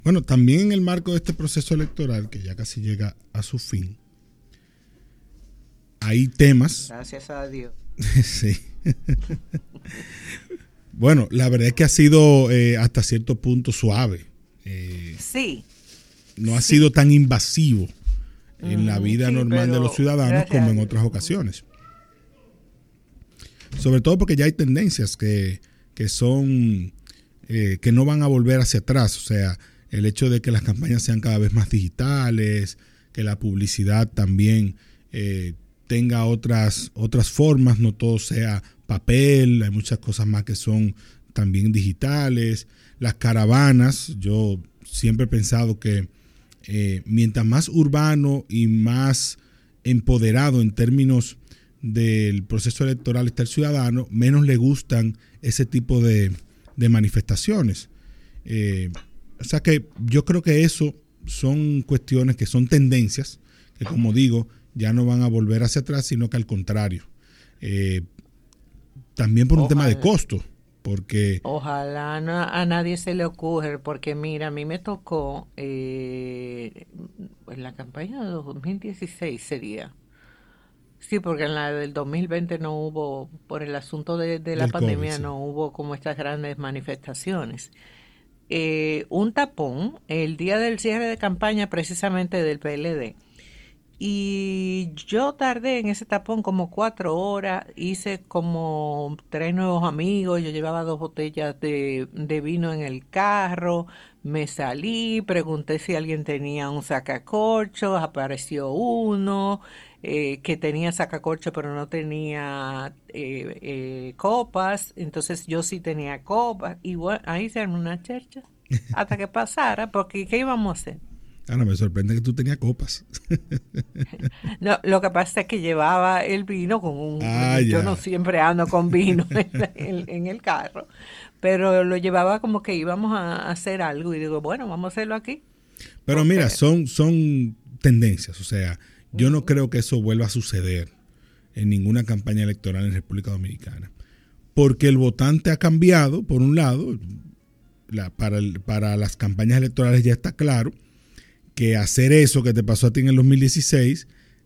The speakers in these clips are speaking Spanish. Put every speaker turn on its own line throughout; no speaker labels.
Bueno, también en el marco de este proceso electoral, que ya casi llega a su fin, hay temas.
Gracias a Dios.
Sí. Bueno, la verdad es que ha sido hasta cierto punto suave.
Sí,
No ha sido
sí.
tan invasivo en la vida
Sí,
normal de los
pero
ciudadanos
gracias
como
a
en
Dios.
otras ocasiones. Sobre todo porque ya hay tendencias que son que no van a volver hacia atrás. O sea, el hecho de que las campañas sean cada vez más digitales, que la publicidad también tenga otras formas, no todo sea papel, hay muchas cosas más que son también digitales. Las caravanas, yo siempre he pensado que mientras más urbano y más empoderado en términos del proceso electoral está el ciudadano, menos le gustan ese tipo de manifestaciones. Eh, o sea que yo creo que eso son cuestiones que son tendencias, que como digo, ya no van a volver hacia atrás, sino que al contrario. Eh, También por un tema de
Ojalá.
costo, porque
Ojalá a nadie se le ocurra, porque mira, a mí me tocó en la campaña de 2016 sería. Sí, porque en la del 2020 no hubo, por el asunto de la
del COVID,
pandemia,
sí.
no hubo como estas grandes manifestaciones. Un tapón el día del cierre de campaña precisamente del PLD. Y yo tardé en ese tapón como 4 horas, hice como tres nuevos amigos, yo llevaba dos botellas de vino en el carro, me salí, pregunté si alguien tenía un sacacorchos, apareció uno que tenía sacacorcho pero no tenía copas, entonces yo sí tenía copas, y bueno, ahí se armó una chercha hasta que pasara, porque ¿qué íbamos a hacer?
Ahora me sorprende que tú tenías copas.
No, lo que pasa es que llevaba el vino con
Ah,
yo no
ya.
siempre ando con vino en el carro, pero lo llevaba como que íbamos a hacer algo y digo, bueno, vamos a hacerlo aquí,
Pero mira,
porque
son tendencias. O sea, yo no
ujú,
creo que eso vuelva a suceder en ninguna campaña electoral en República Dominicana. Porque el votante ha cambiado, por un lado, para las campañas electorales ya está claro que hacer eso que te pasó a ti en el 2016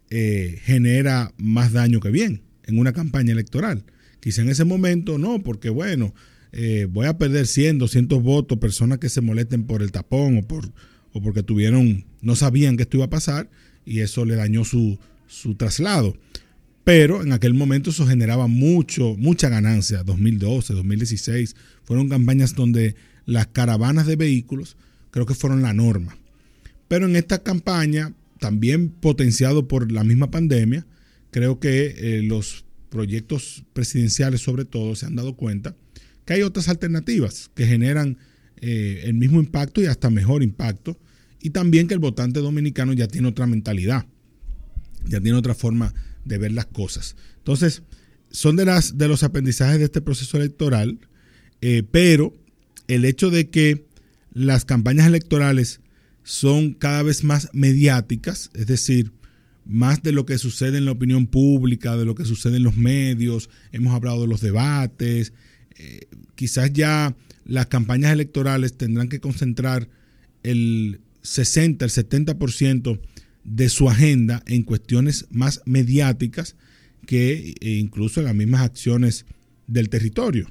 genera más daño que bien en una campaña electoral. Quizá en ese momento no, porque bueno, voy a perder 100, 200 votos, personas que se molesten por el tapón o porque no sabían que esto iba a pasar y eso le dañó su traslado. Pero en aquel momento eso generaba mucha ganancia. 2012, 2016 fueron campañas donde las caravanas de vehículos creo que fueron la norma. Pero en esta campaña, también potenciado por la misma pandemia, creo que los proyectos presidenciales sobre todo se han dado cuenta que hay otras alternativas que generan el mismo impacto y hasta mejor impacto. Y también que el votante dominicano ya tiene otra mentalidad, ya tiene otra forma de ver las cosas. Entonces, son de los aprendizajes de este proceso electoral, pero el hecho de que las campañas electorales son cada vez más mediáticas, es decir, más de lo que sucede en la opinión pública, de lo que sucede en los medios, hemos hablado de los debates, quizás ya las campañas electorales tendrán que concentrar el 60, el 70% de su agenda en cuestiones más mediáticas que incluso en las mismas acciones del territorio.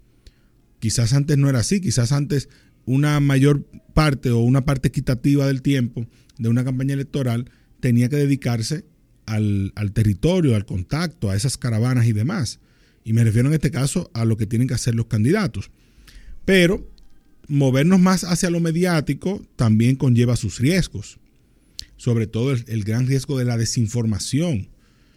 Quizás antes no era así, quizás antes una mayor parte o una parte equitativa del tiempo de una campaña electoral tenía que dedicarse al territorio, al contacto, a esas caravanas y demás. Y me refiero en este caso a lo que tienen que hacer los candidatos. Pero movernos más hacia lo mediático también conlleva sus riesgos. Sobre todo el gran riesgo de la desinformación,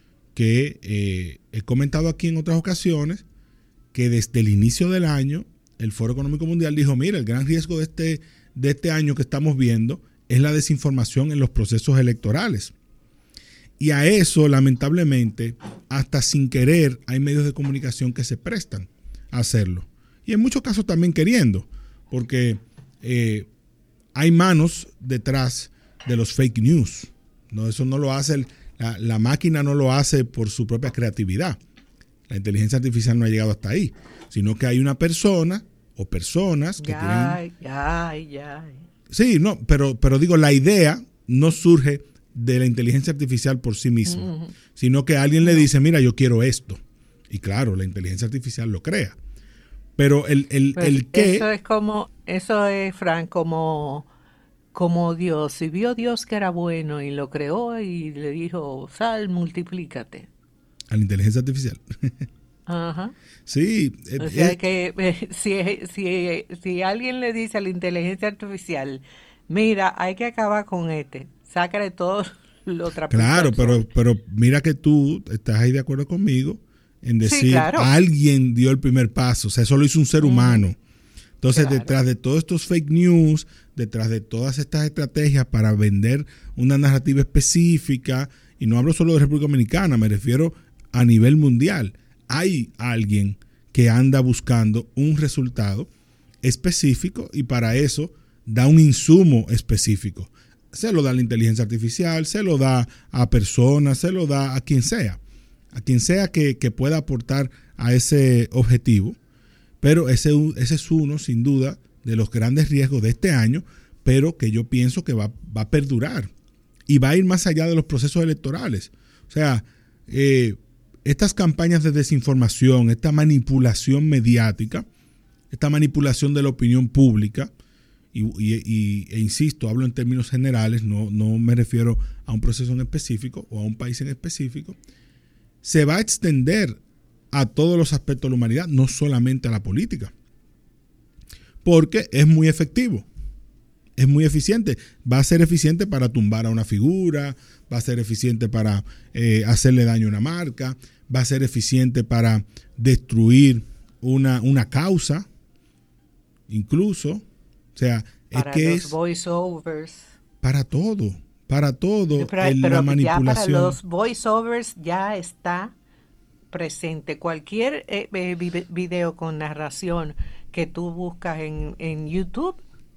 que he comentado aquí en otras ocasiones, que desde el inicio del año el Foro Económico Mundial dijo, mira, el gran riesgo de este año que estamos viendo es la desinformación en los procesos electorales. Y a eso, lamentablemente, hasta sin querer, hay medios de comunicación que se prestan a hacerlo. Y en muchos casos también queriendo, porque hay manos detrás de los fake news. No, eso no lo hace, la máquina no lo hace por su propia creatividad. La inteligencia artificial no ha llegado hasta ahí, sino que hay una persona o personas que tienen
ya, ya, ya.
Sí, no, pero digo, la idea no surge de la inteligencia artificial por sí misma, sino que alguien le dice, mira, yo quiero esto. Y claro, la inteligencia artificial lo crea. Pero
Pues
el qué,
eso es, Frank, como Dios. Si vio Dios que era bueno y lo creó y le dijo, sal, multiplícate.
a la inteligencia artificial.
Ajá.
Sí,
O sea que si alguien le dice a la inteligencia artificial, mira, hay que acabar con sácale todo lo trapito
claro,
al sol.
pero mira que tú estás ahí de acuerdo conmigo en
Sí,
decir,
claro.
alguien dio el primer paso, o sea, eso lo hizo un ser humano. Entonces,
Claro.
detrás de todos estos fake news, detrás de todas estas estrategias para vender una narrativa específica, y no hablo solo de República Dominicana, me refiero a nivel mundial, hay alguien que anda buscando un resultado específico y para eso da un insumo específico. Se lo da a la inteligencia artificial, se lo da a personas, se lo da a quien sea que pueda aportar a ese objetivo. Pero ese es uno, sin duda, de los grandes riesgos de este año, pero que yo pienso que va a perdurar y va a ir más allá de los procesos electorales. O sea, estas campañas de desinformación, esta manipulación mediática, esta manipulación de la opinión pública, e insisto, hablo en términos generales, no me refiero a un proceso en específico o a un país en específico, se va a extender a todos los aspectos de la humanidad, no solamente a la política, porque es muy efectivo, es muy eficiente, va a ser eficiente para tumbar a una figura, va a ser eficiente para hacerle daño a una marca, va a ser eficiente para destruir una causa, incluso, o sea, es
Para
que
los voiceovers.
para todo,
Pero
la
ya para
manipulación.
los voiceovers ya está presente. Cualquier video con narración que tú buscas en YouTube,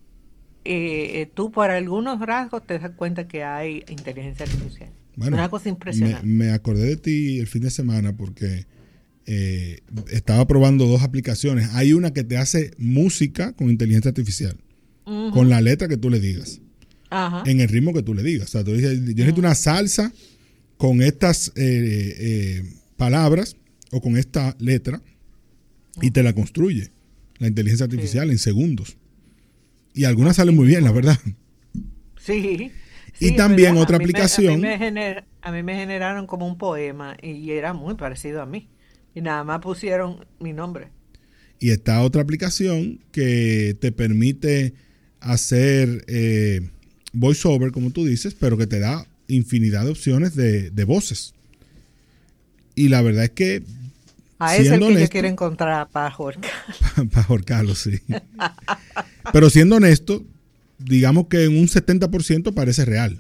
tú por algunos rasgos te das cuenta que hay inteligencia artificial.
Bueno,
Una cosa impresionante.
me acordé de ti el fin de semana porque estaba probando dos aplicaciones. Hay una que te hace música con inteligencia artificial, con la letra que tú le digas,
Ajá.
en el ritmo que tú le digas. O sea, tú dices, yo necesito una salsa con estas palabras o con esta letra y te la construye la inteligencia artificial en segundos. Y algunas salen muy bien, la verdad.
Sí.
Y
Sí, es
también
verdad.
otra aplicación.
A mí me generaron como un poema y era muy parecido a mí. Y nada más pusieron mi nombre.
Y está otra aplicación que te permite hacer voiceover, como tú dices, pero que te da infinidad de opciones de voces. Y la verdad es que,
A ese es el
siendo
que yo
honesto,
quiero encontrar para ahorcar.
para ahorcarlo, sí. Pero siendo honesto, digamos que en un 70% parece real.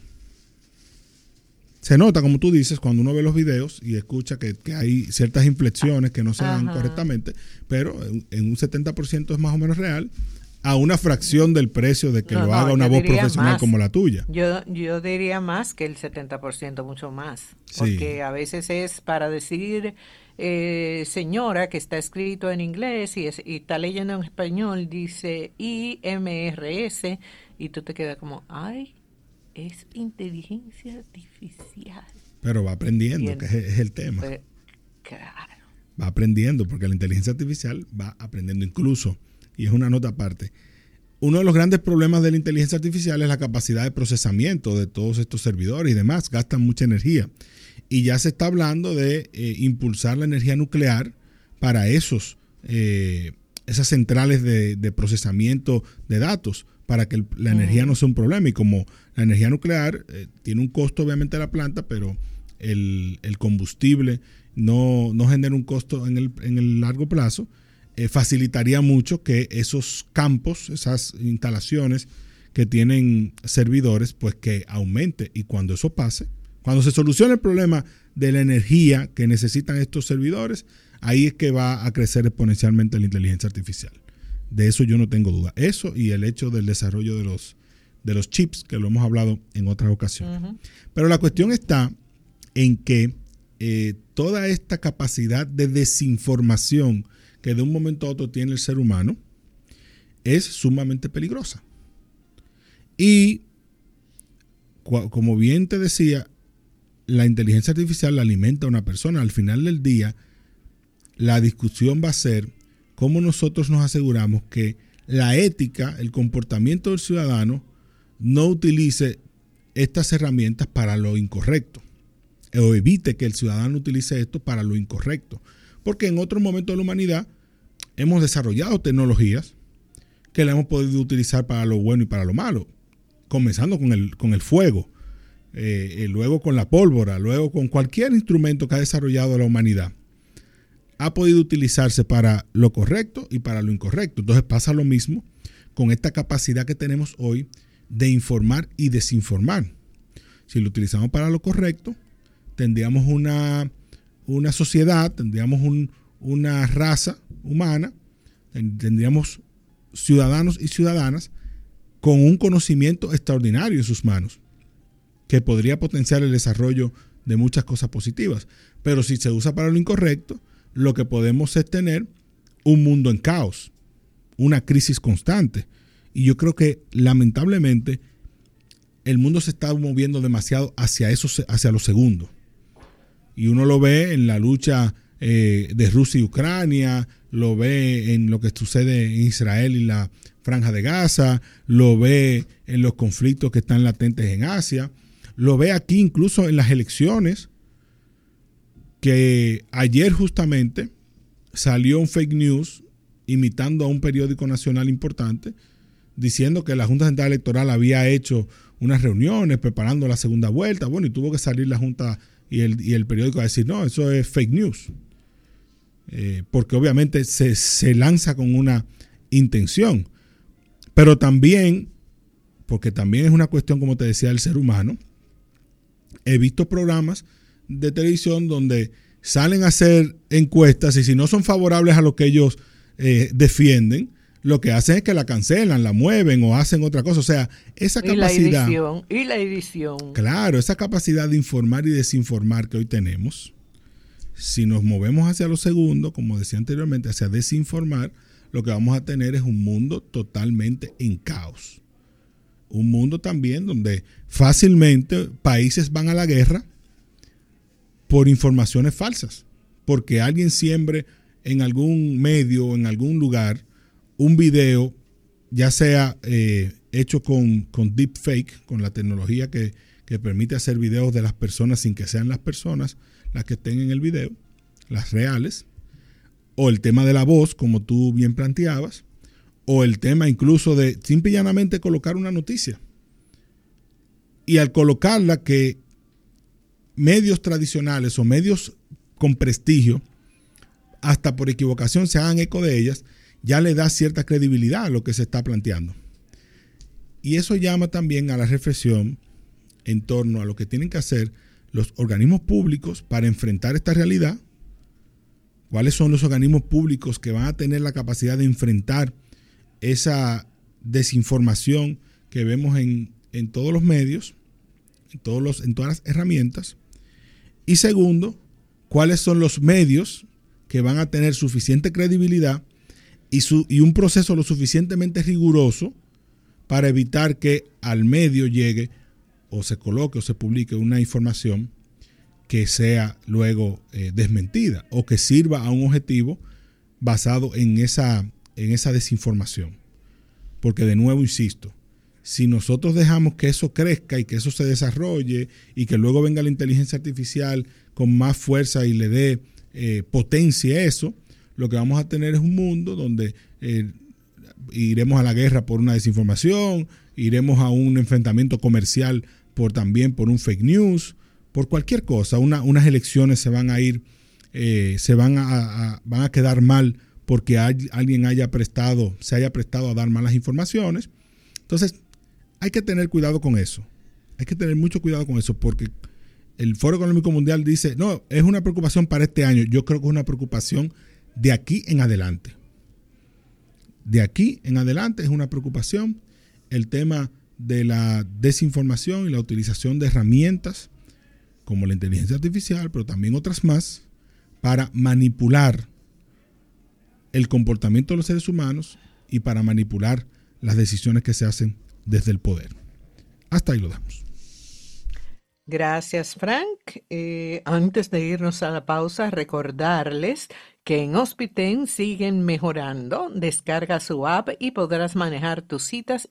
Se nota, como tú dices, cuando uno ve los videos y escucha que hay ciertas inflexiones que no se dan
Ajá.
correctamente, pero en un 70% es más o menos real, a una fracción del precio de que lo haga una
yo
voz
diría
profesional
más.
como la tuya.
Yo diría más que el 70%, mucho más.
Sí.
Porque a veces es para decir señora, que está escrito en inglés y está leyendo en español, dice IMRS, y tú te quedas como, ay, es inteligencia artificial.
Pero va aprendiendo,
Bien.
que es el tema.
Pues, claro.
Va aprendiendo, porque la inteligencia artificial va aprendiendo incluso, y es una nota aparte. Uno de los grandes problemas de la inteligencia artificial es la capacidad de procesamiento de todos estos servidores y demás, gastan mucha energía. Y ya se está hablando de impulsar la energía nuclear para esas centrales de procesamiento de datos, para que la energía no sea un problema. Y como la energía nuclear tiene un costo obviamente de la planta, pero el combustible no genera un costo en el largo plazo, facilitaría mucho que esos campos, esas instalaciones que tienen servidores, pues que aumente. Y cuando eso pase, cuando se solucione el problema de la energía que necesitan estos servidores, ahí es que va a crecer exponencialmente la inteligencia artificial. De eso yo no tengo duda. Eso y el hecho del desarrollo de los chips, que lo hemos hablado en otras ocasiones. Uh-huh. Pero la cuestión está en que toda esta capacidad de desinformación que de un momento a otro tiene el ser humano es sumamente peligrosa. Y como bien te decía, la inteligencia artificial la alimenta a una persona. Al final del día, la discusión va a ser cómo nosotros nos aseguramos que la ética, el comportamiento del ciudadano, no utilice estas herramientas para lo incorrecto, o evite que el ciudadano utilice esto para lo incorrecto. Porque en otro momento de la humanidad hemos desarrollado tecnologías que la hemos podido utilizar para lo bueno y para lo malo, comenzando con el fuego, luego con la pólvora, luego con cualquier instrumento que ha desarrollado la humanidad. Ha podido utilizarse para lo correcto y para lo incorrecto. Entonces pasa lo mismo con esta capacidad que tenemos hoy de informar y desinformar. Si lo utilizamos para lo correcto, tendríamos una sociedad, tendríamos una raza humana, tendríamos ciudadanos y ciudadanas con un conocimiento extraordinario en sus manos, que podría potenciar el desarrollo de muchas cosas positivas. Pero si se usa para lo incorrecto, lo que podemos es tener un mundo en caos, una crisis constante. Y yo creo que lamentablemente el mundo se está moviendo demasiado hacia lo segundo. Y uno lo ve en la lucha de Rusia y Ucrania, lo ve en lo que sucede en Israel y la Franja de Gaza, lo ve en los conflictos que están latentes en Asia, lo ve aquí incluso en las elecciones, que ayer justamente salió un fake news imitando a un periódico nacional importante, diciendo que la Junta Central Electoral había hecho unas reuniones preparando la segunda vuelta. Bueno, y tuvo que salir la Junta y el periódico a decir, no, eso es fake news. Porque obviamente se lanza con una intención. Pero también, porque también es una cuestión, como te decía, del ser humano, he visto programas de televisión donde salen a hacer encuestas y si no son favorables a lo que ellos defienden, lo que hacen es que la cancelan, la mueven o hacen otra cosa. O sea, esa capacidad...
Y la edición.
Claro, esa capacidad de informar y desinformar que hoy tenemos, si nos movemos hacia lo segundo, como decía anteriormente, hacia desinformar, lo que vamos a tener es un mundo totalmente en caos. Un mundo también donde fácilmente países van a la guerra por informaciones falsas, porque alguien siembre en algún medio o en algún lugar un video, ya sea hecho con deepfake, con la tecnología que permite hacer videos de las personas sin que sean las personas las que estén en el video, las reales, o el tema de la voz, como tú bien planteabas, o el tema incluso de simple y llanamente colocar una noticia. Y al colocarla, que medios tradicionales o medios con prestigio, hasta por equivocación se hagan eco de ellas, ya le da cierta credibilidad a lo que se está planteando. Y eso llama también a la reflexión en torno a lo que tienen que hacer los organismos públicos para enfrentar esta realidad. ¿Cuáles son los organismos públicos que van a tener la capacidad de enfrentar esa desinformación que vemos en todos los medios, en todas las herramientas? Y segundo, ¿cuáles son los medios que van a tener suficiente credibilidad y un proceso lo suficientemente riguroso para evitar que al medio llegue o se coloque o se publique una información que sea luego desmentida o que sirva a un objetivo basado en esa desinformación? Porque de nuevo insisto, si nosotros dejamos que eso crezca y que eso se desarrolle y que luego venga la inteligencia artificial con más fuerza y le dé potencia a eso, lo que vamos a tener es un mundo donde iremos a la guerra por una desinformación, iremos a un enfrentamiento comercial también por un fake news, por cualquier cosa. Unas elecciones se van a ir, van a quedar mal porque alguien se haya prestado a dar malas informaciones. Entonces, hay que tener cuidado con eso. Hay que tener mucho cuidado con eso porque el Foro Económico Mundial dice, no, es una preocupación para este año. Yo creo que es una preocupación de aquí en adelante. De aquí en adelante es una preocupación el tema de la desinformación y la utilización de herramientas como la inteligencia artificial, pero también otras más, para manipular el comportamiento de los seres humanos y para manipular las decisiones que se hacen desde el poder. Hasta ahí lo damos.
Gracias, Frank. Antes de irnos a la pausa, recordarles que en Hospiten siguen mejorando. Descarga su app y podrás manejar tus citas